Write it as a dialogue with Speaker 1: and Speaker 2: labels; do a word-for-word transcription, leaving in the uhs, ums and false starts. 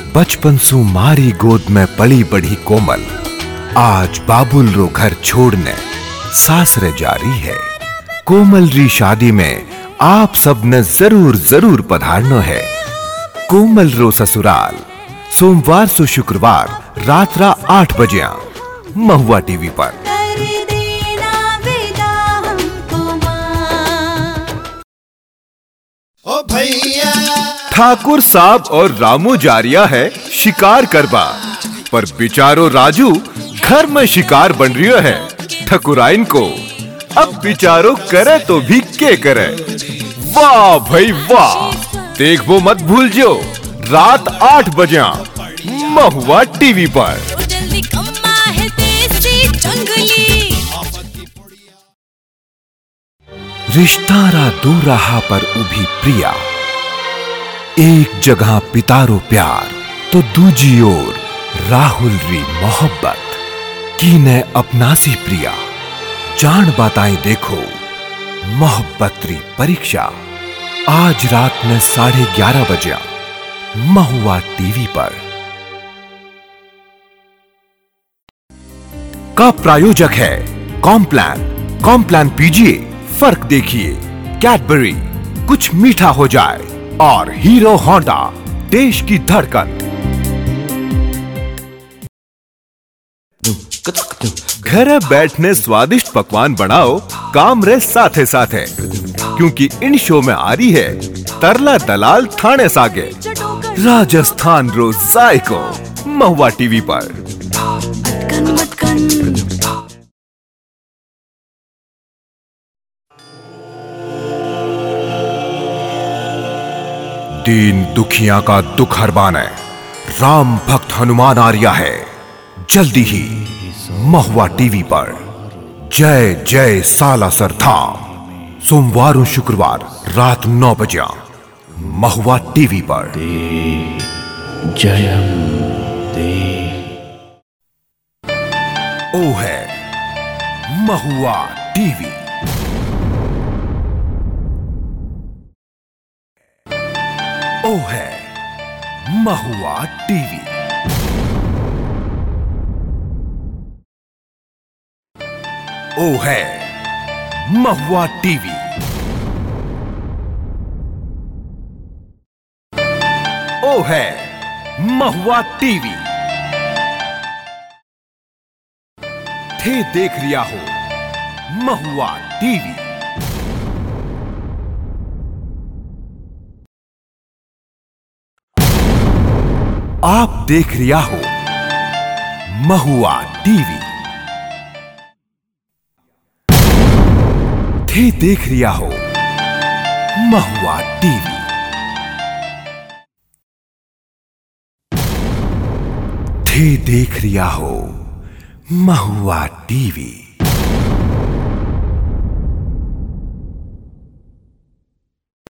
Speaker 1: बचपन सु मारी गोद में पली बढ़ी कोमल आज बाबुल रो घर छोड़ने सासरे जारी है। कोमल री शादी में आप सब ने जरूर जरूर पधारनो है। कोमल रो ससुराल सोमवार से शुक्रवार रात रा आठ बजे महुआ टीवी पर।
Speaker 2: ओ भैया
Speaker 1: ठाकुर साहब और रामू जारिया है शिकार करबा, पर बिचारो राजू घर में शिकार बन रियो है ठकुराइन को। अब बिचारो करे तो भी के करे। वाह भाई वाह, देखो मत भूल जो रात आठ बजे महुआ टीवी पर। रिश्तारा दूर रहा पर उभी प्रिया, एक जगह पितारो प्यार तो दूजी ओर राहुल री मोहब्बत की ने अपनासी प्रिया। जान बताएं देखो मोहब्बत री परीक्षा आज रात में साढ़े ग्यारह बजे महुआ टीवी पर। का प्रायोजक है कॉम्प्लान। कॉम्प्लान पीजिए, फर्क देखिए। कैडबरी, कुछ मीठा हो जाए। और हीरो होंडा, देश की धड़कन। घर बैठने स्वादिष्ट पकवान बनाओ काम रे साथे साथे, क्योंकि इन शो में आ रही है तरला दलाल थाने सागे राजस्थान रो जायको महुआ टीवी पर। अटकन मटकन। दीन दुखियां का दुख हरबाने राम भक्त हनुमान आर्या है जल्दी ही महुआ टीवी पर। जय जय सालासर धाम सोमवार और शुक्रवार रात नौ बजे महुआ टीवी पर।
Speaker 2: जयम दे।
Speaker 1: ओ है महुआ टीवी। ओ है महुआ टीवी। ओ है महुआ टीवी। ओ है महुआ टीवी। थे देख रिया हो महुआ टीवी। आप देख रिया हो महुआ टीवी। थे देख रिया हो महुआ टीवी। थे देख रिया हो महुआ टीवी।